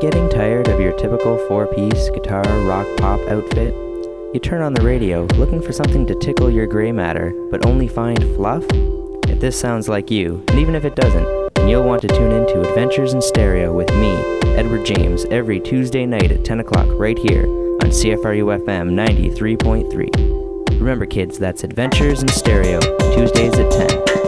Getting tired of your typical four-piece guitar rock pop outfit? You turn on the radio looking for something to tickle your gray matter, but only find fluff? If this sounds like you, and even if it doesn't, then you'll want to tune in to Adventures in Stereo with me, Edward James, every Tuesday night at 10 o'clock right here on CFRU-FM 93.3. Remember kids, that's Adventures in Stereo, Tuesdays at 10.